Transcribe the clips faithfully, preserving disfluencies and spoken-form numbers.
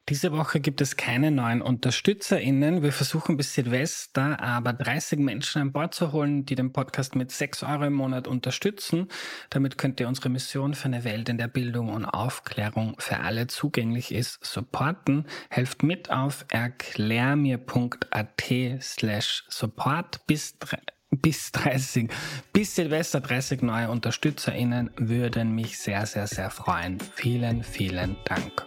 Diese Woche gibt es keine neuen UnterstützerInnen. Wir versuchen bis Silvester aber dreißig Menschen an Bord zu holen, die den Podcast mit sechs Euro im Monat unterstützen. Damit könnt ihr unsere Mission für eine Welt, in der Bildung und Aufklärung für alle zugänglich ist, supporten. Helft mit auf erklärmir.at slash support bis bis dreißig, bis Silvester dreißig neue UnterstützerInnen würden mich sehr, sehr, sehr freuen. Vielen, vielen Dank.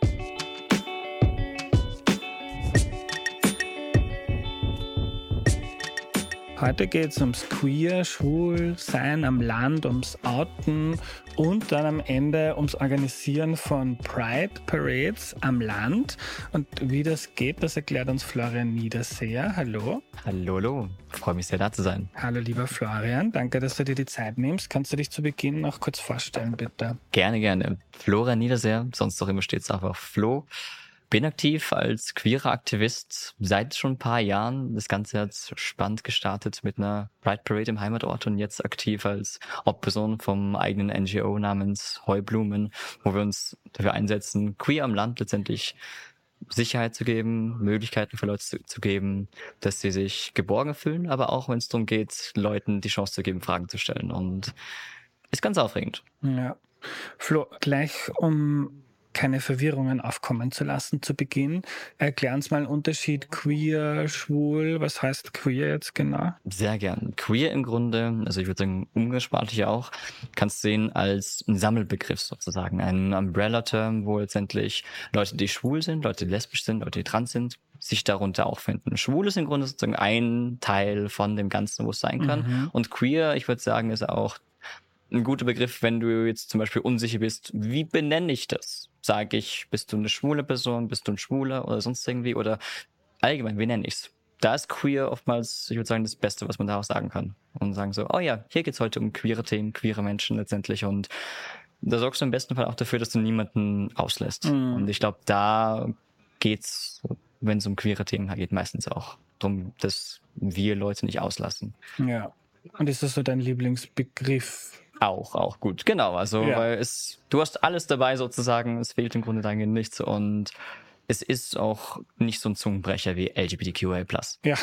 Heute geht es ums Queer, Schwul-Sein am Land, ums Outen und dann am Ende ums Organisieren von Pride-Parades am Land. Und wie das geht, das erklärt uns Florian Niederseher. Hallo. Hallo, hallo. Freue mich sehr, da zu sein. Hallo, lieber Florian. Danke, dass du dir die Zeit nimmst. Kannst du dich zu Beginn noch kurz vorstellen, bitte? Gerne, gerne. Florian Niederseher, sonst doch immer steht es einfach Flo. Bin aktiv als queerer Aktivist seit schon ein paar Jahren. Das Ganze hat spannend gestartet mit einer Pride Parade im Heimatort und jetzt aktiv als Hauptperson vom eigenen N G O namens Heublumen, wo wir uns dafür einsetzen, queer am Land letztendlich Sicherheit zu geben, Möglichkeiten für Leute zu, zu geben, dass sie sich geborgen fühlen, aber auch, wenn es darum geht, Leuten die Chance zu geben, Fragen zu stellen. Und ist ganz aufregend. Ja. Flo, gleich um keine Verwirrungen aufkommen zu lassen zu Beginn. Erklär uns mal einen Unterschied queer, schwul, was heißt queer jetzt genau? Sehr gern. Queer im Grunde, also ich würde sagen umgangssprachlich auch, kannst du sehen als ein Sammelbegriff sozusagen, ein Umbrella-Term, wo letztendlich Leute, die schwul sind, Leute, die lesbisch sind, Leute, die trans sind, sich darunter auch finden. Schwul ist im Grunde sozusagen ein Teil von dem Ganzen, wo es sein kann. Mhm. Und queer, ich würde sagen, ist auch ein guter Begriff, wenn du jetzt zum Beispiel unsicher bist, wie benenne ich das? Sage ich, bist du eine schwule Person, bist du ein Schwuler oder sonst irgendwie? Oder allgemein, wie nenne ich's? Da ist queer oftmals, ich würde sagen, das Beste, was man daraus sagen kann. Und sagen so, oh ja, hier geht's heute um queere Themen, queere Menschen letztendlich. Und da sorgst du im besten Fall auch dafür, dass du niemanden auslässt. Mhm. Und ich glaube, da geht's, wenn es um queere Themen geht, meistens auch darum, dass wir Leute nicht auslassen. Ja. Und ist das so dein Lieblingsbegriff? Auch, auch gut. Genau, also ja. Weil es, du hast alles dabei sozusagen, es fehlt im Grunde dahingehend nichts und es ist auch nicht so ein Zungenbrecher wie L G B T Q I plus. Ja,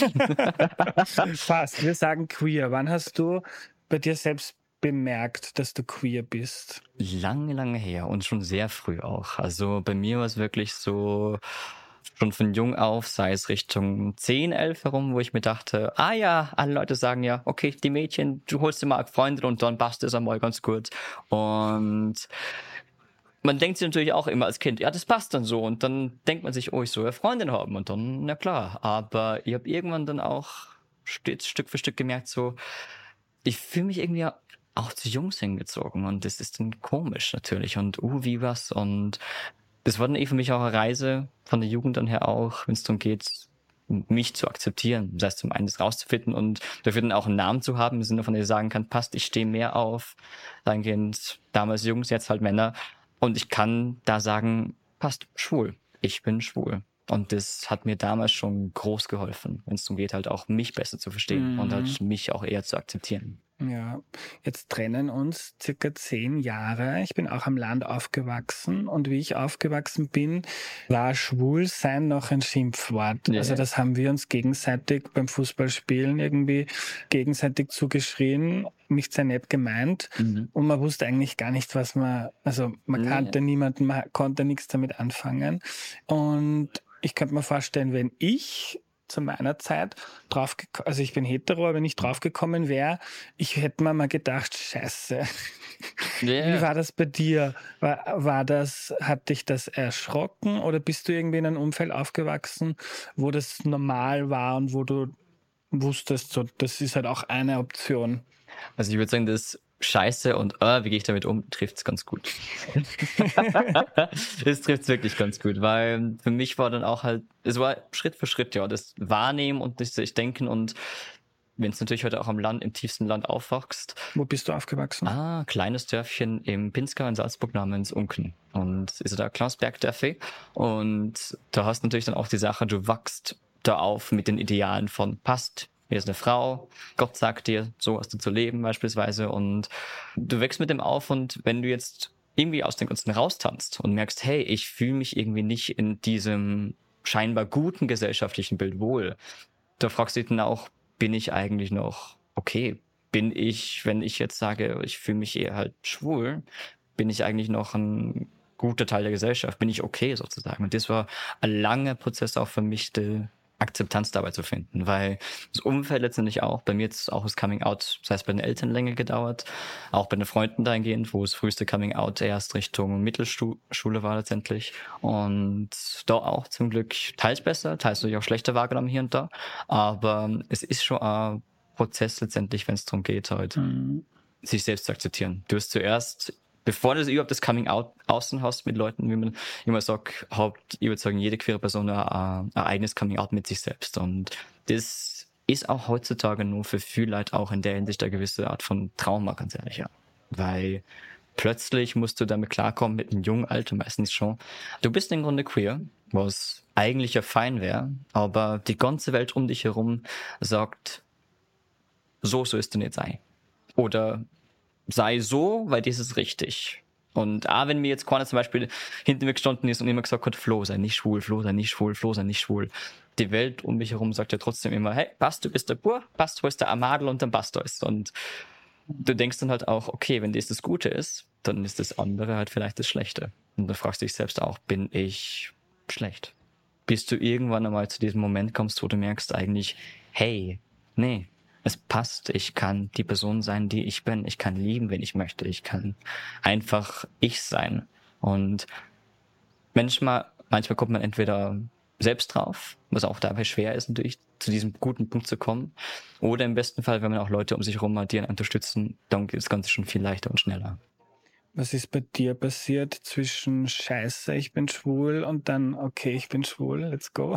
fast. Wir sagen queer. Wann hast du bei dir selbst bemerkt, dass du queer bist? Lange, lange her und schon sehr früh auch. Also bei mir war es wirklich so schon von jung auf, sei es Richtung zehn, elf herum, wo ich mir dachte, ah ja, alle Leute sagen ja, okay, die Mädchen, du holst dir mal Freunde und dann passt es einmal ganz gut. Und man denkt sich natürlich auch immer als Kind, ja, das passt dann so. Und dann denkt man sich, oh, ich soll ja Freundin haben. Und dann, na klar. Aber ich habe irgendwann dann auch stets Stück für Stück gemerkt, so, ich fühle mich irgendwie auch zu Jungs hingezogen. Und das ist dann komisch natürlich. Und uh, wie was? Und das war dann eh für mich auch eine Reise von der Jugend dann her auch, wenn es darum geht, mich zu akzeptieren. Das heißt, zum einen das rauszufinden und dafür dann auch einen Namen zu haben, im Sinne von, dass ich sagen kann, passt, ich stehe mehr auf, dahingehend damals Jungs, jetzt halt Männer. Und ich kann da sagen, passt, schwul. Ich bin schwul. Und das hat mir damals schon groß geholfen, wenn es darum geht, halt auch mich besser zu verstehen mhm. und halt mich auch eher zu akzeptieren. Ja, jetzt trennen uns circa zehn Jahre. Ich bin auch am Land aufgewachsen und wie ich aufgewachsen bin, war Schwulsein noch ein Schimpfwort. Yeah. Also das haben wir uns gegenseitig beim Fußballspielen irgendwie gegenseitig zugeschrien, nicht sehr nett gemeint mhm. und man wusste eigentlich gar nicht, was man, also man kannte yeah. niemanden, man konnte nichts damit anfangen und ich könnte mir vorstellen, wenn ich zu meiner Zeit drauf, also ich bin hetero, aber nicht draufgekommen wäre, ich hätte mir mal gedacht, scheiße. Yeah. Wie war das bei dir? War, war das, hat dich das erschrocken oder bist du irgendwie in einem Umfeld aufgewachsen, wo das normal war und wo du wusstest, so, das ist halt auch eine Option? Also ich würde sagen, das Scheiße und äh, wie gehe ich damit um, trifft's ganz gut. Es trifft's wirklich ganz gut, weil für mich war dann auch halt, es war Schritt für Schritt, ja, das Wahrnehmen und das Denken und wenn es natürlich heute auch am Land, im tiefsten Land aufwachst. Wo bist du aufgewachsen? Ah, kleines Dörfchen im Pinzgau in Salzburg namens Unken. Und ist da Klausbergdörfli. Und da hast du natürlich dann auch die Sache, du wachst da auf mit den Idealen von passt. Hier ist eine Frau, Gott sagt dir, so hast du zu leben beispielsweise und du wächst mit dem auf und wenn du jetzt irgendwie aus dem Ganzen raustanzt und merkst, hey, ich fühle mich irgendwie nicht in diesem scheinbar guten gesellschaftlichen Bild wohl, da fragst du dich dann auch, bin ich eigentlich noch okay? Bin ich, wenn ich jetzt sage, ich fühle mich eher halt schwul, bin ich eigentlich noch ein guter Teil der Gesellschaft? Bin ich okay sozusagen? Und das war ein langer Prozess auch für mich, die Akzeptanz dabei zu finden, weil das Umfeld letztendlich auch, bei mir jetzt auch das Coming Out, das heißt bei den Eltern länger gedauert, auch bei den Freunden dahingehend, wo das früheste Coming Out erst Richtung Mittelschule war letztendlich und da auch zum Glück teils besser, teils natürlich auch schlechter wahrgenommen hier und da, aber es ist schon ein Prozess letztendlich, wenn es darum geht, halt, mhm. sich selbst zu akzeptieren. Du hast zuerst, bevor du überhaupt das Coming Out außen hast mit Leuten, wie man immer sagt, hat, ich würde sagen, jede queere Person ein, ein eigenes Coming Out mit sich selbst. Und das ist auch heutzutage nur für viele Leute auch in der Hinsicht eine gewisse Art von Trauma, ganz ehrlich, ja. Weil plötzlich musst du damit klarkommen, mit einem jungen Alter meistens schon. Du bist im Grunde queer, was eigentlich ja fein wäre, aber die ganze Welt um dich herum sagt, so sollst du nicht sein. Oder sei so, weil das ist richtig. Und auch wenn mir jetzt keiner zum Beispiel hinter mir gestanden ist und immer gesagt hat, Flo, sei nicht schwul, Flo, sei nicht schwul, Flo, sei nicht schwul. Die Welt um mich herum sagt ja trotzdem immer, hey, passt, du bist der Bur, passt, wo ist der Amadel und dann passt das. Und du denkst dann halt auch, okay, wenn das das Gute ist, dann ist das andere halt vielleicht das Schlechte. Und dann fragst du dich selbst auch, bin ich schlecht? Bis du irgendwann einmal zu diesem Moment kommst, wo du merkst eigentlich, hey, nee, es passt, ich kann die Person sein, die ich bin. Ich kann lieben, wenn ich möchte. Ich kann einfach ich sein. Und manchmal, manchmal kommt man entweder selbst drauf, was auch dabei schwer ist, natürlich zu diesem guten Punkt zu kommen. Oder im besten Fall, wenn man auch Leute um sich herum hat, die einen unterstützen, dann geht das Ganze schon viel leichter und schneller. Was ist bei dir passiert zwischen Scheiße, ich bin schwul und dann, okay, ich bin schwul, let's go?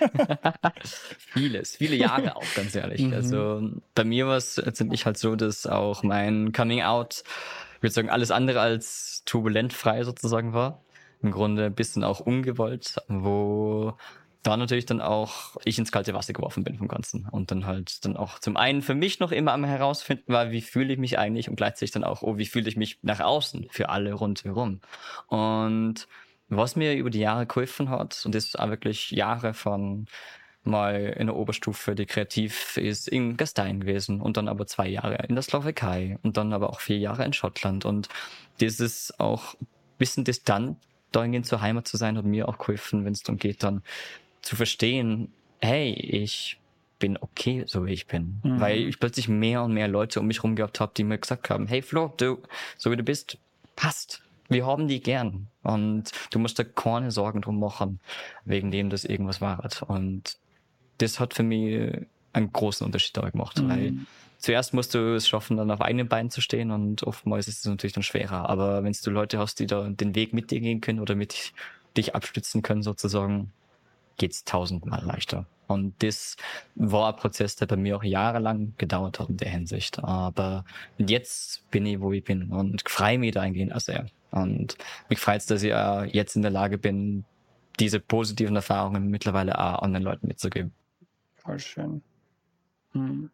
Vieles, viele Jahre auch, ganz ehrlich. Mhm. Also bei mir war es letztendlich halt so, dass auch mein Coming Out, ich würde sagen, alles andere als turbulent frei sozusagen war. Im Grunde ein bisschen auch ungewollt, wo da natürlich dann auch ich ins kalte Wasser geworfen bin vom Ganzen. Und dann halt dann auch zum einen für mich noch immer am herausfinden war, wie fühle ich mich eigentlich und gleichzeitig dann auch, oh, wie fühle ich mich nach außen für alle rundherum. Und was mir über die Jahre geholfen hat, und das ist auch wirklich Jahre von mal in der Oberstufe, die kreativ ist, in Gastein gewesen und dann aber zwei Jahre in der Slowakei und dann aber auch vier Jahre in Schottland. Und dieses auch ein bisschen distant dahingehend zur Heimat zu sein, hat mir auch geholfen, wenn es darum geht, dann zu verstehen, hey, ich bin okay, so wie ich bin. Mhm. Weil ich plötzlich mehr und mehr Leute um mich herum gehabt habe, die mir gesagt haben, hey Flo, du, so wie du bist, passt. Wir haben die gern. Und du musst da keine Sorgen drum machen, wegen dem das irgendwas war. Und das hat für mich einen großen Unterschied da gemacht. Mhm. Weil zuerst musst du es schaffen, dann auf eigenen Beinen zu stehen und oftmals ist es natürlich dann schwerer. Aber wenn du Leute hast, die da den Weg mit dir gehen können oder mit dich abstützen können sozusagen, geht's tausendmal leichter. Und das war ein Prozess, der bei mir auch jahrelang gedauert hat in der Hinsicht. Aber jetzt bin ich, wo ich bin und freue mich dahingehend auch sehr. Und mich freut es, dass ich auch jetzt in der Lage bin, diese positiven Erfahrungen mittlerweile auch anderen Leuten mitzugeben. Voll schön. Hm.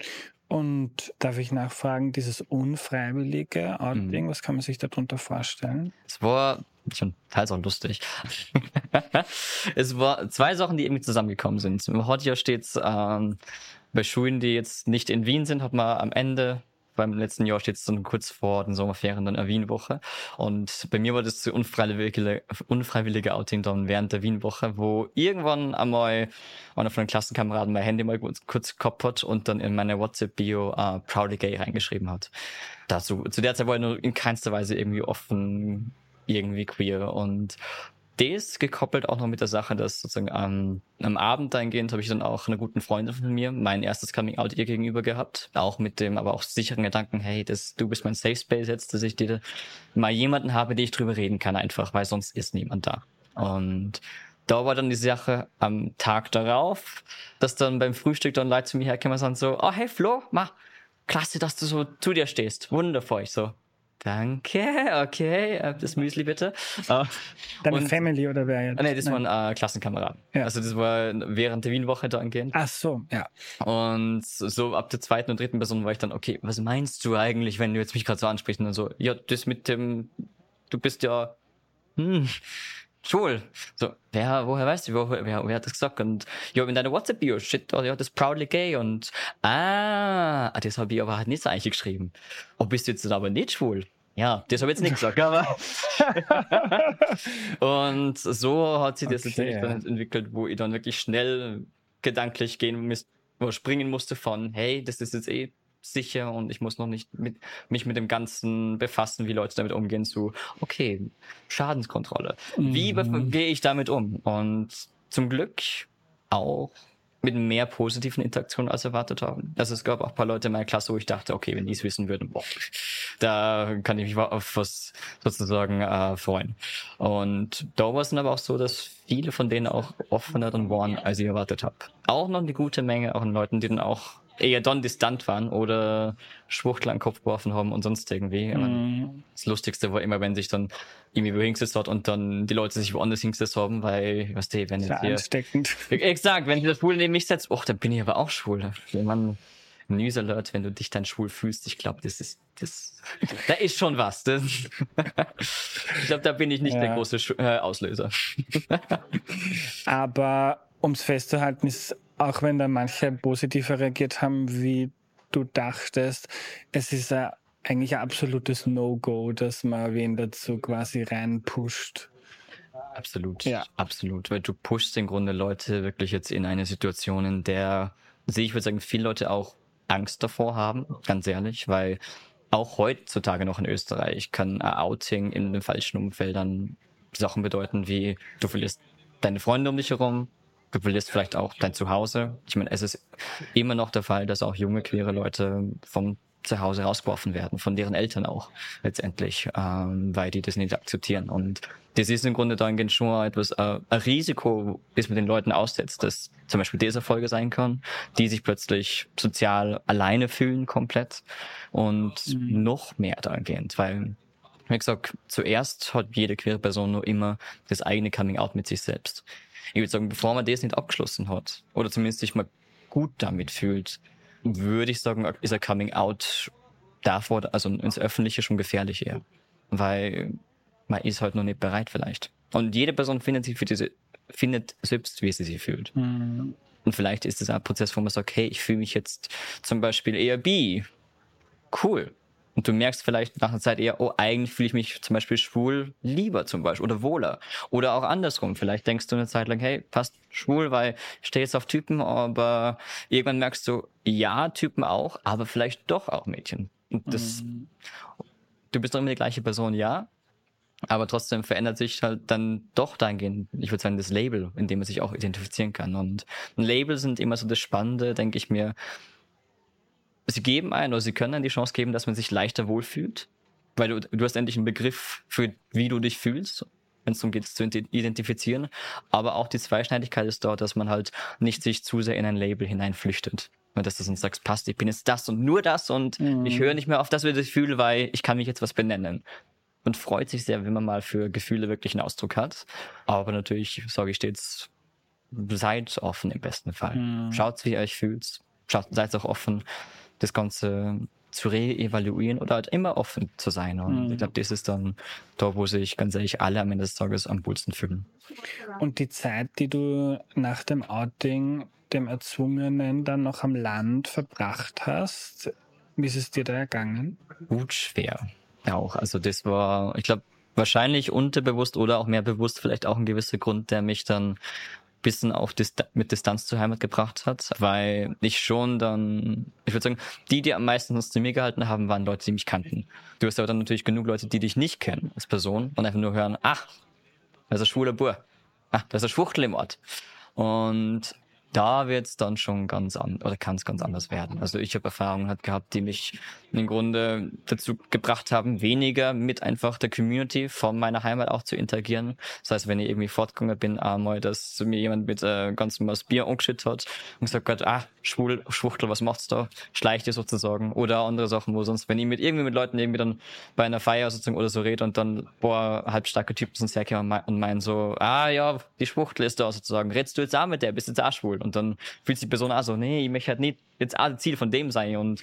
Und darf ich nachfragen, dieses unfreiwillige Outing, mhm. was kann man sich darunter vorstellen? Es war schon teils auch lustig. Es war zwei Sachen, die irgendwie zusammengekommen sind. Heute ja steht's ähm, bei Schulen, die jetzt nicht in Wien sind, hat man am Ende, beim letzten Jahr steht es dann kurz vor den Sommerferien dann eine Wienwoche. Und bei mir war das so unfreiwillige, unfreiwillige Outing dann während der Wienwoche, wo irgendwann einmal einer von den Klassenkameraden mein Handy mal kurz, kurz gehabt hat und dann in meine WhatsApp-Bio uh, Proudly Gay reingeschrieben hat. Dazu, zu der Zeit war ich nur in keinster Weise irgendwie offen, irgendwie queer. Und das gekoppelt auch noch mit der Sache, dass sozusagen am, am Abend dahingehend habe ich dann auch einer guten Freundin von mir mein erstes Coming-out ihr gegenüber gehabt. Auch mit dem, aber auch sicheren Gedanken, hey, das, du bist mein Safe Space jetzt, dass ich dir mal jemanden habe, den ich drüber reden kann einfach, weil sonst ist niemand da. Und da war dann die Sache am Tag darauf, dass dann beim Frühstück dann Leute zu mir herkommen und sagen so, oh hey Flo, ma, klasse, dass du so zu dir stehst. Wundervoll. Ich so, danke, okay, das Müsli bitte. Deine und, Family oder wer jetzt? Nee, das Nein. waren äh, Klassenkameraden. Ja. Also das war während der Wienwoche da angehend. Ach so, ja. Und so ab der zweiten und dritten Person war ich dann, okay, was meinst du eigentlich, wenn du jetzt mich gerade so ansprichst? Und dann so, ja, das mit dem, du bist ja hm, schwul. So, wer, woher weißt du, woher, wer, wer hat das gesagt? Und ja, in deiner WhatsApp-Bio shit, oh, ja, das ist proudly gay und ah, das habe ich aber halt nicht so eigentlich geschrieben. Oh, bist du jetzt aber nicht schwul? Ja, das habe ich jetzt nicht gesagt, aber und so hat sich das okay, natürlich dann entwickelt, wo ich dann wirklich schnell gedanklich gehen musste, oder springen musste von, hey, das ist jetzt eh sicher und ich muss noch nicht mit, mich mit dem Ganzen befassen, wie Leute damit umgehen, zu, okay, Schadenskontrolle. Mhm. Wie bef- gehe ich damit um? Und zum Glück auch mit mehr positiven Interaktionen als erwartet haben. Also es gab auch ein paar Leute in meiner Klasse, wo ich dachte, okay, wenn die es wissen würden, boah, da kann ich mich auf was sozusagen äh, freuen. Und da war es dann aber auch so, dass viele von denen auch offener dann waren, als ich erwartet habe. Auch noch eine gute Menge auch an Leuten, die dann auch eher dann distant waren oder Schwuchtel an den Kopf geworfen haben und sonst irgendwie. Mhm. Das Lustigste war immer, wenn sich dann irgendwie wo hingesetzt hat und dann die Leute sich woanders hingesetzt haben, weil, was die, wenn jetzt hier... ansteckend. Exakt, wenn der Schwule neben mich setzt, oh, dann bin ich aber auch schwul. Man, News Alert, wenn du dich dann schwul fühlst, ich glaube, das ist, das, da ist schon was. Das, ich glaube, da bin ich nicht ja. der große Sch- äh, Auslöser. Aber ums festzuhalten ist, auch wenn da manche positiver reagiert haben, wie du dachtest, es ist ja eigentlich ein absolutes No-Go, dass man wen dazu quasi reinpusht. Absolut, ja. absolut. Weil du pushst im Grunde Leute wirklich jetzt in eine Situation, in der, sehe ich würde sagen, viele Leute auch Angst davor haben, ganz ehrlich, weil auch heutzutage noch in Österreich kann ein Outing in den falschen Umfeldern Sachen bedeuten, wie du verlierst deine Freunde um dich herum, du verlierst vielleicht auch dein Zuhause. Ich meine, es ist immer noch der Fall, dass auch junge, queere Leute vom Zuhause rausgeworfen werden, von deren Eltern auch letztendlich, ähm, weil die das nicht akzeptieren. Und das ist im Grunde dann schon etwas, äh, ein Risiko, das man den Leuten aussetzt, das zum Beispiel Deserfolge sein kann, die sich plötzlich sozial alleine fühlen komplett und mhm. noch mehr dahingehend, weil, wie gesagt, zuerst hat jede queere Person nur immer das eigene Coming-out mit sich selbst. Ich würde sagen, bevor man das nicht abgeschlossen hat, oder zumindest sich mal gut damit fühlt, würde ich sagen, ist ein Coming-out davor, also ins Öffentliche schon gefährlich eher. Weil man ist halt noch nicht bereit vielleicht. Und jede Person findet sich für diese, findet selbst, wie sie sich fühlt. Mhm. Und vielleicht ist es ein Prozess, wo man sagt, hey, ich fühle mich jetzt zum Beispiel eher bi. Cool. Und du merkst vielleicht nach einer Zeit eher, oh, eigentlich fühle ich mich zum Beispiel schwul lieber zum Beispiel oder wohler. Oder auch andersrum. Vielleicht denkst du eine Zeit lang, hey, passt schwul, weil ich stehe jetzt auf Typen, aber irgendwann merkst du, ja, Typen auch, aber vielleicht doch auch Mädchen. Und das, mhm. du bist doch immer die gleiche Person, ja, aber trotzdem verändert sich halt dann doch dahingehend, ich würde sagen, das Label, in dem man sich auch identifizieren kann. Und Label sind immer so das Spannende, denke ich mir. Sie geben einen oder sie können einen die Chance geben, dass man sich leichter wohlfühlt, weil du, du hast endlich einen Begriff für, wie du dich fühlst, wenn es darum geht, zu identifizieren. Aber auch die Zweischneidigkeit ist dort, dass man halt nicht sich zu sehr in ein Label hineinflüchtet. Und dass du sonst sagst, passt, ich bin jetzt das und nur das und mhm. ich höre nicht mehr auf das, was ich fühle, weil ich kann mich jetzt was benennen. Und freut sich sehr, wenn man mal für Gefühle wirklich einen Ausdruck hat. Aber natürlich sage ich stets, seid offen im besten Fall. Mhm. Schaut, wie ihr euch fühlt. Schaut, seid auch offen, das Ganze zu re-evaluieren oder halt immer offen zu sein. Und mhm. ich glaube, das ist dann da, wo sich ganz ehrlich alle am Ende des Tages am wohlsten fühlen. Und die Zeit, die du nach dem Outing, dem Erzwungenen, dann noch am Land verbracht hast, wie ist es dir da ergangen? Gut schwer. Auch. Also das war, ich glaube, wahrscheinlich unterbewusst oder auch mehr bewusst vielleicht auch ein gewisser Grund, der mich dann bisschen auch Dist- mit Distanz zur Heimat gebracht hat, weil ich schon dann, ich würde sagen, die, die am meisten uns zu mir gehalten haben, waren Leute, die mich kannten. Du hast aber dann natürlich genug Leute, die dich nicht kennen als Person und einfach nur hören, ach, da ist ein schwuler Bur, ach, da ist ein Schwuchtel im Ort. Und da wird's dann schon ganz an oder kann es ganz anders werden. Also ich habe Erfahrungen halt gehabt, die mich im Grunde dazu gebracht haben, weniger mit einfach der Community von meiner Heimat auch zu interagieren. Das heißt, wenn ich irgendwie fortgegangen bin, einmal, dass mir jemand mit äh, ganz normal Bier angeschüttet hat und gesagt hat, ah, schwul, Schwuchtel, was macht's da? Schleicht ihr sozusagen. Oder andere Sachen, wo sonst, wenn ich mit irgendwie mit Leuten irgendwie dann bei einer Feier sozusagen oder so rede und dann, boah, halbstarke Typen sind herkommen und meinen so, ah ja, die Schwuchtel ist da sozusagen. Redst du jetzt auch mit der? Bist jetzt auch schwul? Und dann fühlt sich die Person auch so, nee, ich möchte halt nicht jetzt auch das Ziel von dem sein. Und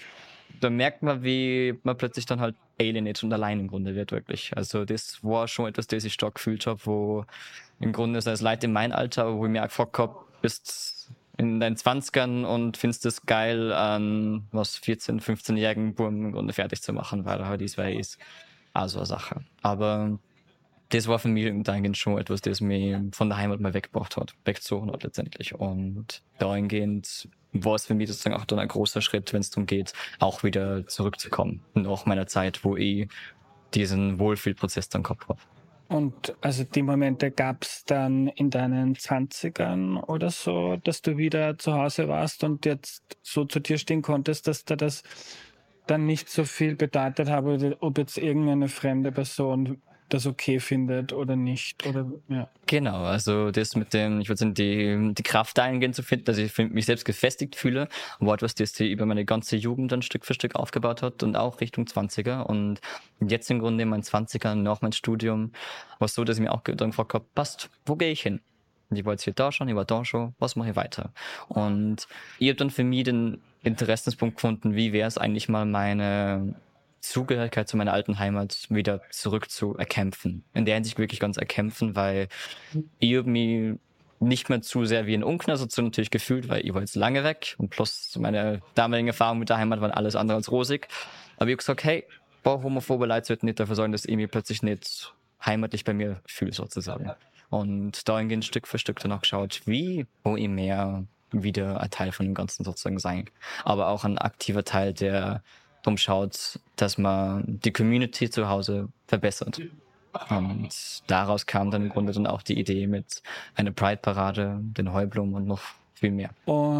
da merkt man, wie man plötzlich dann halt alienated und allein im Grunde wird, wirklich. Also das war schon etwas, das ich stark gefühlt habe, wo im Grunde so als Leute in meinem Alter, wo ich mir auch gefragt habe, bist in deinen Zwanzigern und findest es geil, an was vierzehn-, fünfzehnjährigen Buben im Grunde fertig zu machen, weil er halt ist, wer er ist. Also eine Sache. Aber das war für mich dahingehend schon etwas, das mich von der Heimat mal weggebracht hat, weggezogen hat letztendlich. Und dahingehend war es für mich sozusagen auch dann ein großer Schritt, wenn es darum geht, auch wieder zurückzukommen. Nach meiner Zeit, wo ich diesen Wohlfühlprozess dann gehabt habe. Und also die Momente gab es dann in deinen Zwanzigern oder so, dass du wieder zu Hause warst und jetzt so zu dir stehen konntest, dass da das dann nicht so viel bedeutet habe, ob jetzt irgendeine fremde Person das okay findet oder nicht, oder, ja. Genau, also das mit dem, ich würde sagen, die, die Kraft dahingehend zu finden, dass ich mich selbst gefestigt fühle, war etwas, das sich über meine ganze Jugend dann Stück für Stück aufgebaut hat und auch Richtung zwanziger. Und jetzt im Grunde in meinen zwanzigern, nach meinem Studium, war es so, dass ich mir auch dann gefragt habe, passt, wo gehe ich hin? Und ich war jetzt hier da schon, ich war da schon, was mache ich weiter? Und ich habe dann für mich den Interessenspunkt gefunden, wie wäre es eigentlich mal meine Zugehörigkeit zu meiner alten Heimat wieder zurück zu erkämpfen. In der Hinsicht wirklich ganz erkämpfen, weil ich habe mich nicht mehr zu sehr wie ein Unkner so natürlich gefühlt, weil ich war jetzt lange weg und plus meine damaligen Erfahrungen mit der Heimat waren alles andere als rosig. Aber ich habe gesagt, hey, boah, homophobe Leute sollten nicht dafür sorgen, dass ich mich plötzlich nicht heimatlich bei mir fühle sozusagen. Und dahingehend Stück für Stück danach geschaut, wie, wo ich mehr wieder ein Teil von dem Ganzen sozusagen sein. Aber auch ein aktiver Teil, der darum schaut, dass man die Community zu Hause verbessert. Und daraus kam dann im Grunde dann auch die Idee mit einer Pride-Parade, den Heublumen und noch viel mehr.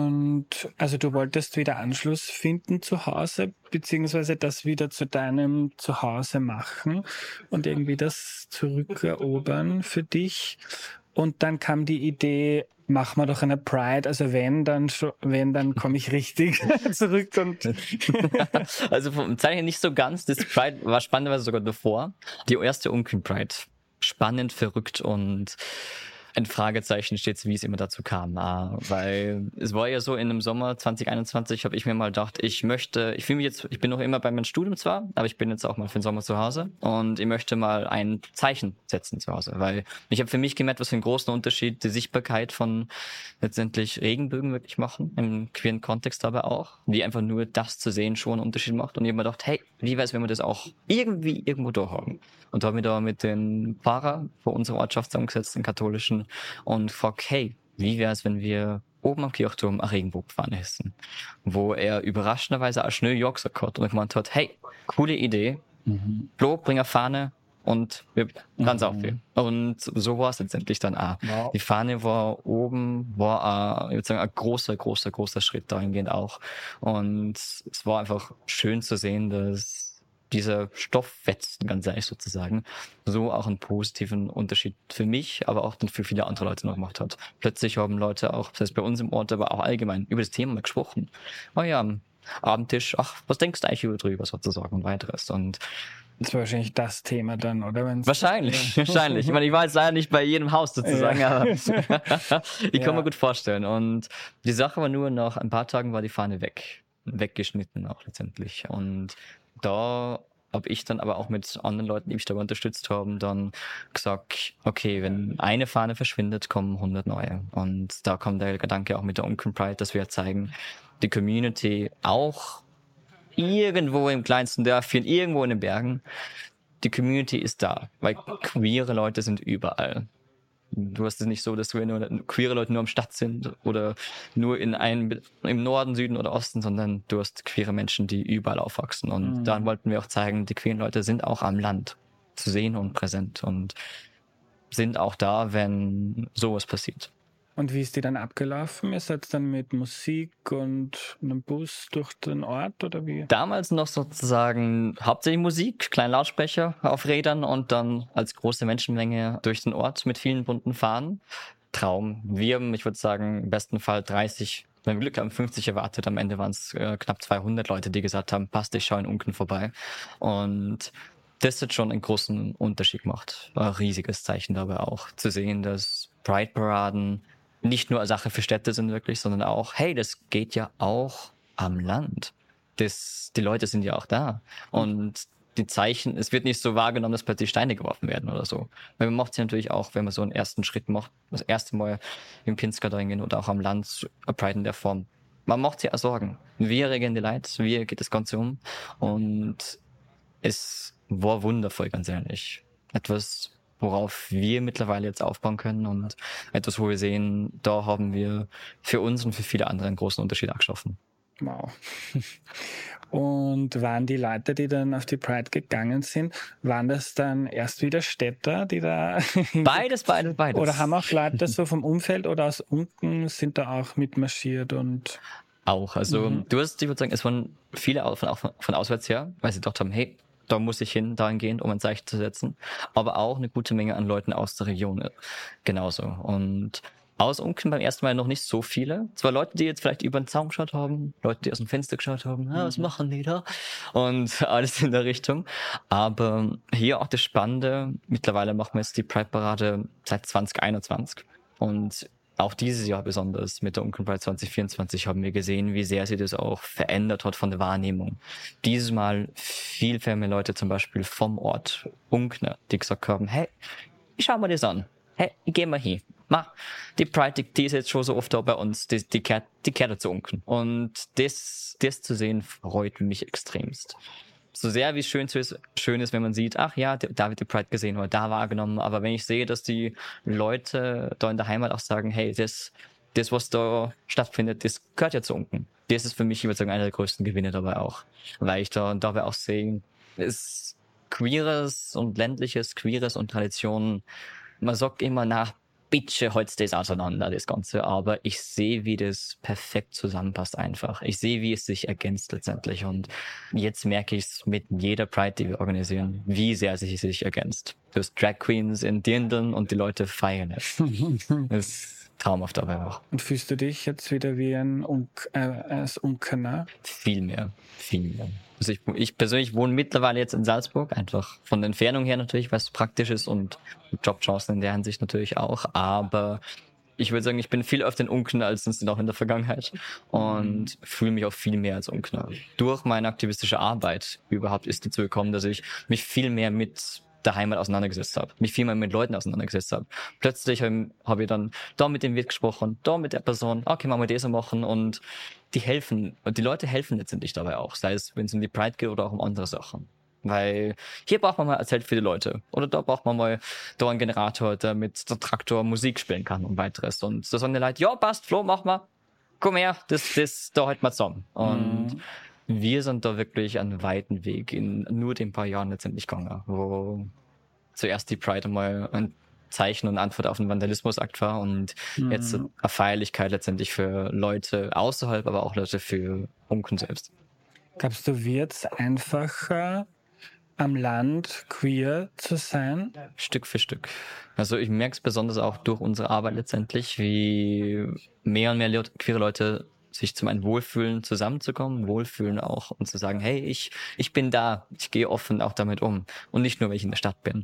Und also du wolltest wieder Anschluss finden zu Hause, beziehungsweise das wieder zu deinem Zuhause machen und irgendwie das zurückerobern für dich. Und dann kam die Idee, mach mal doch eine Pride, also wenn, dann schon, wenn, dann komme ich richtig zurück und also vom Zeichen nicht so ganz, das Pride war spannenderweise sogar davor. Die erste Unqueen Pride. Spannend, verrückt und ein Fragezeichen steht, wie es immer dazu kam. Weil es war ja so, in dem Sommer zwanzig einundzwanzig habe ich mir mal gedacht, ich möchte, ich fühle mich jetzt, ich bin noch immer bei meinem Studium zwar, aber ich bin jetzt auch mal für den Sommer zu Hause und ich möchte mal ein Zeichen setzen zu Hause, weil ich habe für mich gemerkt, was für einen großen Unterschied die Sichtbarkeit von letztendlich Regenbögen wirklich machen, im queeren Kontext aber auch, wie einfach nur das zu sehen schon einen Unterschied macht. Und ich habe mir gedacht, hey, wie wäre es, wenn wir das auch irgendwie irgendwo durchhaben? Und habe mich da mit den Pfarrer vor unserer Ortschaft zusammengesetzt, den katholischen, und gefragt, hey, wie wäre es, wenn wir oben am Kirchturm eine Regenbogenfahne hissen? Wo er überraschenderweise auch schnell Ja gesagt hat und gemeint hat, hey, coole Idee, mhm. Flo, bring eine Fahne und wir ganz mhm. aufheben. Und so war es letztendlich dann auch. Wow. Die Fahne war oben, war ein, ich würde sagen, ein großer, großer, großer Schritt dahingehend auch. Und es war einfach schön zu sehen, dass dieser Stofffetzen, ganz ehrlich sozusagen, so auch einen positiven Unterschied für mich, aber auch dann für viele andere Leute noch gemacht hat. Plötzlich haben Leute auch, das heißt bei uns im Ort, aber auch allgemein über das Thema mal gesprochen. Oh ja, am Abendtisch, ach, was denkst du eigentlich über drüber sozusagen und weiteres. Und das war wahrscheinlich das Thema dann, oder? Wenn's wahrscheinlich, ja. wahrscheinlich. Ich meine, ich war jetzt leider nicht bei jedem Haus sozusagen, ja. aber ich kann ja. mir gut vorstellen. Und die Sache war nur, nach ein paar Tagen war die Fahne weg, weggeschnitten auch letztendlich. Und da habe ich dann aber auch mit anderen Leuten, die mich dabei unterstützt haben, dann gesagt, okay, wenn eine Fahne verschwindet, kommen hundert neue. Und da kommt der Gedanke auch mit der Unqueen Pride, dass wir zeigen, die Community auch irgendwo im kleinsten Dörfchen, irgendwo in den Bergen, die Community ist da, weil queere Leute sind überall. Du hast es nicht so, dass du nur queere Leute nur am Stadt sind oder nur in einem im Norden, Süden oder Osten, sondern du hast queere Menschen, die überall aufwachsen. Und mhm. dann wollten wir auch zeigen, die queeren Leute sind auch am Land zu sehen und präsent und sind auch da, wenn sowas passiert. Und wie ist die dann abgelaufen? Ihr seid dann mit Musik und einem Bus durch den Ort oder wie? Damals noch sozusagen hauptsächlich Musik, kleine Lautsprecher auf Rädern und dann als große Menschenmenge durch den Ort mit vielen bunten Fahnen. Traum. Wir haben, ich würde sagen, im besten Fall dreißig, wenn wir Glück haben, fünfzig erwartet. Am Ende waren es äh, knapp zweihundert Leute, die gesagt haben, passt, ich schaue in Unken vorbei. Und das hat schon einen großen Unterschied gemacht. Ein riesiges Zeichen dabei auch. Zu sehen, dass Pride-Paraden nicht nur eine Sache für Städte sind wirklich, sondern auch, hey, das geht ja auch am Land. das, die Leute sind ja auch da. Und die Zeichen, es wird nicht so wahrgenommen, dass plötzlich Steine geworfen werden oder so. Weil man macht es ja natürlich auch, wenn man so einen ersten Schritt macht, das erste Mal im Pinsker gehen oder auch am Land Pride in der Form. Man macht sich auch Sorgen. Wie reagieren die Leute? Wie geht das Ganze um? Und es war wundervoll, ganz ehrlich. Etwas, worauf wir mittlerweile jetzt aufbauen können und etwas, wo wir sehen, da haben wir für uns und für viele andere einen großen Unterschied auch geschaffen. Wow. Und waren die Leute, die dann auf die Pride gegangen sind, waren das dann erst wieder Städter, die da... Beides, beides, beides. Oder haben auch Leute so vom Umfeld oder aus unten sind da auch mitmarschiert und... Auch, also Mhm. du hast, ich würde sagen, es waren viele von, von, von auswärts her, weil sie gedacht haben, hey, da muss ich hin, dahingehend, um ein Zeichen zu setzen. Aber auch eine gute Menge an Leuten aus der Region genauso. Und aus Unken beim ersten Mal noch nicht so viele. Zwar Leute, die jetzt vielleicht über den Zaun geschaut haben, Leute, die aus dem Fenster geschaut haben, ah, was machen die da? Und alles in der Richtung. Aber hier auch das Spannende, mittlerweile machen wir jetzt die Pride-Parade seit zwanzig einundzwanzig. Und auch dieses Jahr besonders mit der Unken Pride zwanzig vierundzwanzig haben wir gesehen, wie sehr sie das auch verändert hat von der Wahrnehmung. Dieses Mal viel, viel mehr Leute zum Beispiel vom Ort Unkner, die gesagt haben, hey, ich schau mal das an. Hey, ich geh mal hin. Ma, die Pride, die, die ist jetzt schon so oft da bei uns, die, die kehrt, die kehrt zu Unken. Und das, das zu sehen, freut mich extremst. So sehr wie es schön ist, schön ist, wenn man sieht, ach ja, da wird die Pride gesehen oder da wahrgenommen. Aber wenn ich sehe, dass die Leute da in der Heimat auch sagen, hey, das, das was da stattfindet, das gehört ja zu Unken. Das ist für mich, ich würde sagen, einer der größten Gewinne dabei auch. Weil ich da dabei auch sehe, ist Queeres und ländliches, Queeres und Traditionen. Man sagt immer nach, bitte holst das auseinander, das Ganze. Aber ich sehe, wie das perfekt zusammenpasst einfach. Ich sehe, wie es sich ergänzt letztendlich. Und jetzt merke ich es mit jeder Pride, die wir organisieren, wie sehr es sich ergänzt. Du hast Drag Queens in Dirndl und die Leute feiern es. Das ist traumhaft dabei auch. Und fühlst du dich jetzt wieder wie ein Unk, äh, als Unkener? Viel mehr, viel mehr. Also ich, ich persönlich wohne mittlerweile jetzt in Salzburg, einfach von der Entfernung her natürlich, weil es praktisch ist und Jobchancen in der Hinsicht natürlich auch, aber ich würde sagen, ich bin viel öfter in Unken als noch in der Vergangenheit und fühle mich auch viel mehr als Unkener. Durch meine aktivistische Arbeit überhaupt ist dazu gekommen, dass ich mich viel mehr mit der Heimat auseinandergesetzt habe, mich viel mehr mit Leuten auseinandergesetzt habe. Plötzlich habe hab ich dann da mit dem Wirt gesprochen, da mit der Person, okay, machen wir das machen und die helfen, und die Leute helfen letztendlich dabei auch, sei es, wenn es um die Pride geht oder auch um andere Sachen. Weil hier braucht man mal ein Zelt für die Leute. Oder da braucht man mal da einen Generator, damit der Traktor Musik spielen kann und weiteres. Und da sagen die Leute, ja, passt, Flo, mach mal. Komm her, das, das, da halt mal zusammen. Und mhm. wir sind da wirklich einen weiten Weg in nur den paar Jahren letztendlich gegangen, wo zuerst die Pride einmal ein Zeichen und Antwort auf den Vandalismusakt war und mhm. jetzt eine Feierlichkeit letztendlich für Leute außerhalb, aber auch Leute für Unken selbst. Glaubst du, wird es einfacher, am Land queer zu sein? Stück für Stück. Also ich merke es besonders auch durch unsere Arbeit letztendlich, wie mehr und mehr Le- queere Leute sich zum einen wohlfühlen, zusammenzukommen, wohlfühlen auch und zu sagen, hey, ich ich bin da, ich gehe offen auch damit um und nicht nur, wenn ich in der Stadt bin.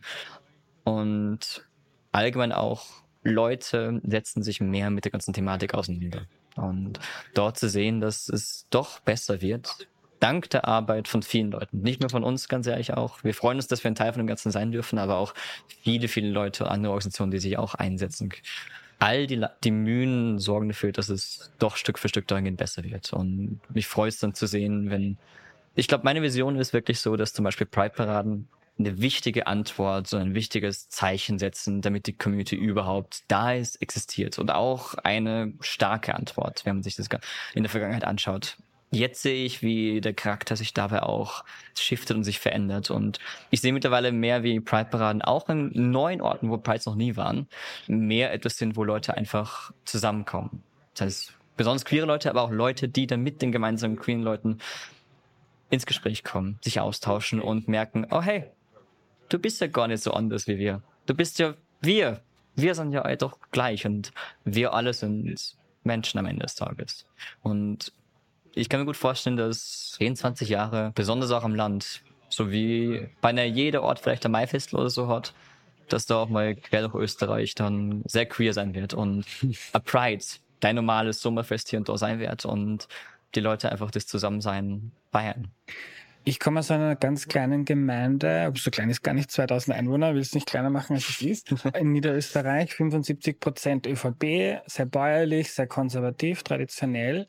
Und allgemein auch Leute setzen sich mehr mit der ganzen Thematik auseinander. Und dort zu sehen, dass es doch besser wird, dank der Arbeit von vielen Leuten. Nicht nur von uns, ganz ehrlich auch. Wir freuen uns, dass wir ein Teil von dem Ganzen sein dürfen, aber auch viele, viele Leute, andere Organisationen, die sich auch einsetzen. All die, die Mühen sorgen dafür, dass es doch Stück für Stück dahingehend besser wird. Und mich freut es dann zu sehen, wenn... Ich glaube, meine Vision ist wirklich so, dass zum Beispiel Pride-Paraden eine wichtige Antwort, so ein wichtiges Zeichen setzen, damit die Community überhaupt da ist, existiert. Und auch eine starke Antwort, wenn man sich das in der Vergangenheit anschaut. Jetzt sehe ich, wie der Charakter sich dabei auch shiftet und sich verändert. Und ich sehe mittlerweile mehr, wie Pride-Paraden auch in neuen Orten, wo Prides noch nie waren, mehr etwas sind, wo Leute einfach zusammenkommen. Das heißt, besonders queere Leute, aber auch Leute, die dann mit den gemeinsamen queeren Leuten ins Gespräch kommen, sich austauschen und merken, oh hey, du bist ja gar nicht so anders wie wir. Du bist ja wir. Wir sind ja alle doch gleich und wir alle sind Menschen am Ende des Tages. Und ich kann mir gut vorstellen, dass zehn, zwanzig Jahre, besonders auch am Land, so wie bei einer jeder Ort vielleicht ein Maifestl oder so hat, dass da auch mal quer durch Österreich dann sehr queer sein wird und a Pride, dein normales Sommerfest hier und da sein wird und die Leute einfach das Zusammensein Bayern? Ich komme aus einer ganz kleinen Gemeinde, so klein ist gar nicht, zweitausend Einwohner, will es nicht kleiner machen, als es ist. In Niederösterreich, fünfundsiebzig Prozent ÖVP, sehr bäuerlich, sehr konservativ, traditionell.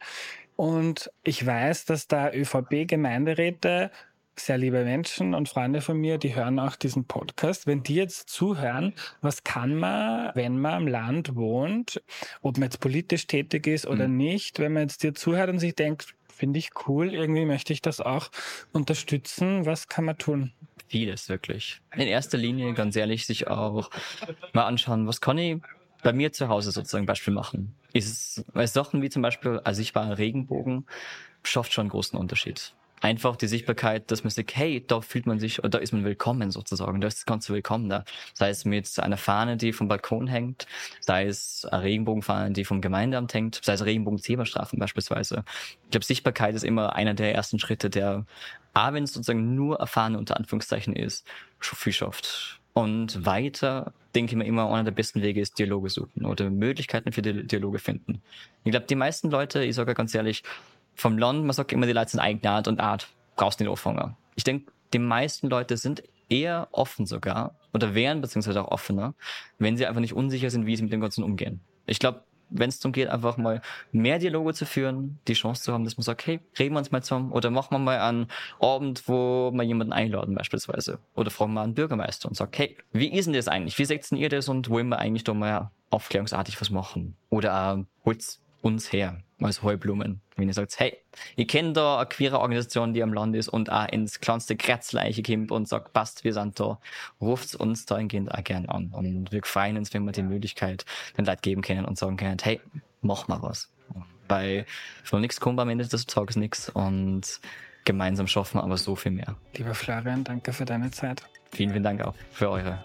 Und ich weiß, dass da ÖVP-Gemeinderäte, sehr liebe Menschen und Freunde von mir, die hören auch diesen Podcast. Wenn die jetzt zuhören, was kann man, wenn man am Land wohnt, ob man jetzt politisch tätig ist oder mhm. nicht, wenn man jetzt dir zuhört und sich denkt, finde ich cool, irgendwie möchte ich das auch unterstützen, was kann man tun? Vieles, wirklich. In erster Linie, ganz ehrlich, sich auch mal anschauen, was kann ich bei mir zu Hause sozusagen Beispiel machen. Ist es, weil Sachen wie zum Beispiel, also ich war Regenbogen, schafft schon einen großen Unterschied. Einfach die Sichtbarkeit, dass man sagt, hey, da fühlt man sich, oder da ist man willkommen sozusagen, da ist das Ganze willkommen da. Sei es mit einer Fahne, die vom Balkon hängt, sei es eine Regenbogenfahne, die vom Gemeindeamt hängt, sei es Regenbogen-Zebrastreifen beispielsweise. Ich glaube, Sichtbarkeit ist immer einer der ersten Schritte, der, auch wenn es sozusagen nur eine Fahne unter Anführungszeichen ist, schon viel schafft. Und weiter, denke ich mir immer, einer der besten Wege ist Dialoge suchen oder Möglichkeiten für die Dialoge finden. Ich glaube, die meisten Leute, ich sage ganz ehrlich, vom Land, man sagt immer, die Leute sind eigenart und Art, brauchst nicht anfangen. Ich denke, die meisten Leute sind eher offen sogar, oder wären beziehungsweise auch offener, wenn sie einfach nicht unsicher sind, wie sie mit dem Ganzen umgehen. Ich glaube, wenn es darum geht, einfach mal mehr Dialoge zu führen, die Chance zu haben, dass man sagt, hey, reden wir uns mal zusammen, oder machen wir mal einen Abend, wo wir jemanden einladen beispielsweise, oder fragen wir einen Bürgermeister und sagen, hey, wie ist denn das eigentlich, wie seht ihr das und wollen wir eigentlich da mal aufklärungsartig was machen? Oder äh, holt's uns her, als Heublumen. Wenn ihr sagt, hey, ich kenne da eine queere Organisation, die am Land ist und auch ins kleinste Kratzleiche kommt und sagt, passt, wir sind da, ruft uns dahingehend auch gern an. Und wir freuen uns, wenn wir die Möglichkeit den Leuten geben können und sagen können, hey, mach mal was. Weil von nichts kommt am Ende des Tages nichts und gemeinsam schaffen wir aber so viel mehr. Lieber Florian, danke für deine Zeit. Vielen, vielen Dank auch für eure.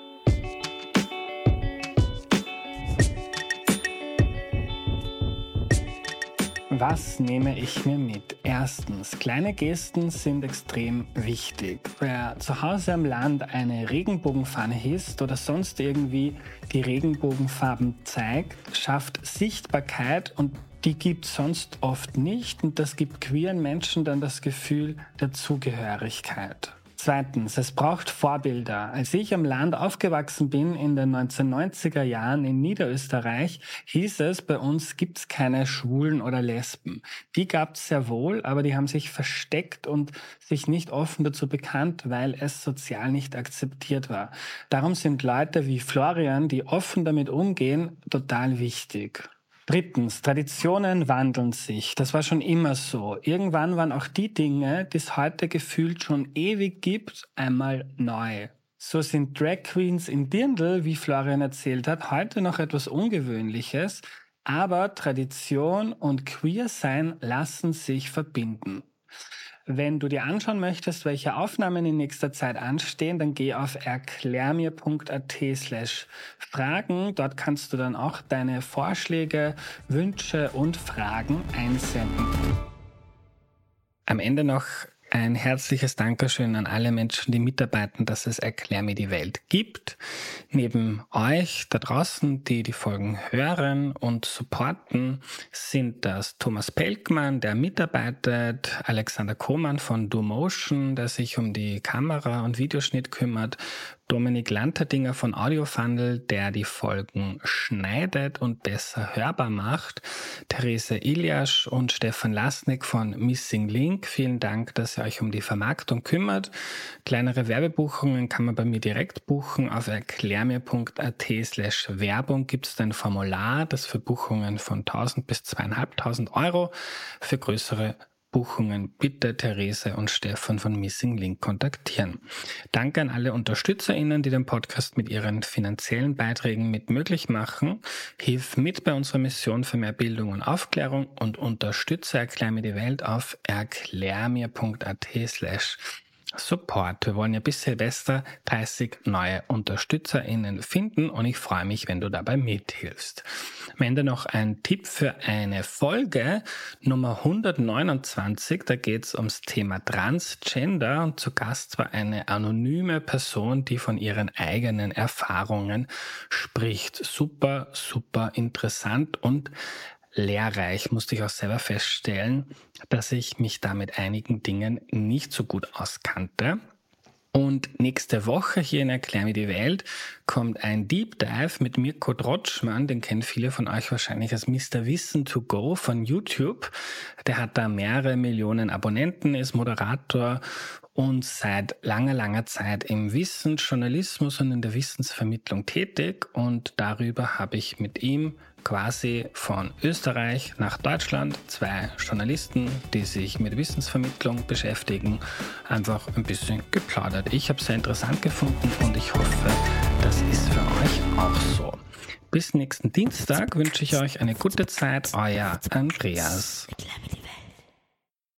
Was nehme ich mir mit? Erstens, kleine Gesten sind extrem wichtig. Wer zu Hause am Land eine Regenbogenfahne hisst oder sonst irgendwie die Regenbogenfarben zeigt, schafft Sichtbarkeit und die gibt es sonst oft nicht und das gibt queeren Menschen dann das Gefühl der Zugehörigkeit. Zweitens, es braucht Vorbilder. Als ich am Land aufgewachsen bin in den neunzehnhundertneunziger Jahren in Niederösterreich, hieß es, bei uns gibt's keine Schwulen oder Lesben. Die gab's sehr wohl, aber die haben sich versteckt und sich nicht offen dazu bekannt, weil es sozial nicht akzeptiert war. Darum sind Leute wie Florian, die offen damit umgehen, total wichtig. Drittens, Traditionen wandeln sich. Das war schon immer so. Irgendwann waren auch die Dinge, die es heute gefühlt schon ewig gibt, einmal neu. So sind Drag Queens in Dirndl, wie Florian erzählt hat, heute noch etwas Ungewöhnliches, aber Tradition und Queersein lassen sich verbinden. Wenn du dir anschauen möchtest, welche Aufnahmen in nächster Zeit anstehen, dann geh auf erklärmir.at slash Fragen. Dort kannst du dann auch deine Vorschläge, Wünsche und Fragen einsenden. Am Ende noch ein herzliches Dankeschön an alle Menschen, die mitarbeiten, dass es Erklär mir die Welt gibt. Neben euch da draußen, die die Folgen hören und supporten, sind das Thomas Pelkmann, der mitarbeitet, Alexander Kohmann von DoMotion, der sich um die Kamera- und Videoschnitt kümmert, Dominik Lanterdinger von Audiofundel, der die Folgen schneidet und besser hörbar macht, Therese Iljasch und Stefan Lasnik von Missing Link. Vielen Dank, dass ihr euch um die Vermarktung kümmert. Kleinere Werbebuchungen kann man bei mir direkt buchen. Auf erklärmir.at slash Werbung gibt es ein Formular, das für Buchungen von tausend bis zweitausendfünfhundert Euro, für größere Buchungen bitte Therese und Stefan von Missing Link kontaktieren. Danke an alle UnterstützerInnen, die den Podcast mit ihren finanziellen Beiträgen mit möglich machen. Hilf mit bei unserer Mission für mehr Bildung und Aufklärung und unterstütze Erklär mir die Welt auf erklärmir.at slash Support. Wir wollen ja bis Silvester dreißig neue UnterstützerInnen finden und ich freue mich, wenn du dabei mithilfst. Am Ende noch ein Tipp für eine Folge, Nummer hundertneunundzwanzig. Da geht es ums Thema Transgender und zu Gast war eine anonyme Person, die von ihren eigenen Erfahrungen spricht. Super, super interessant und lehrreich, musste ich auch selber feststellen, dass ich mich da mit einigen Dingen nicht so gut auskannte. Und nächste Woche hier in Erklär mir die Welt kommt ein Deep Dive mit Mirko Drotschmann, den kennen viele von euch wahrscheinlich als Mister Wissen to go von YouTube. Der hat da mehrere Millionen Abonnenten, ist Moderator und seit langer, langer Zeit im Wissensjournalismus und in der Wissensvermittlung tätig. Und darüber habe ich mit ihm quasi von Österreich nach Deutschland zwei Journalisten, die sich mit Wissensvermittlung beschäftigen, einfach ein bisschen geplaudert. Ich habe es sehr interessant gefunden und ich hoffe, das ist für euch auch so. Bis nächsten Dienstag wünsche ich euch eine gute Zeit. Euer Andreas.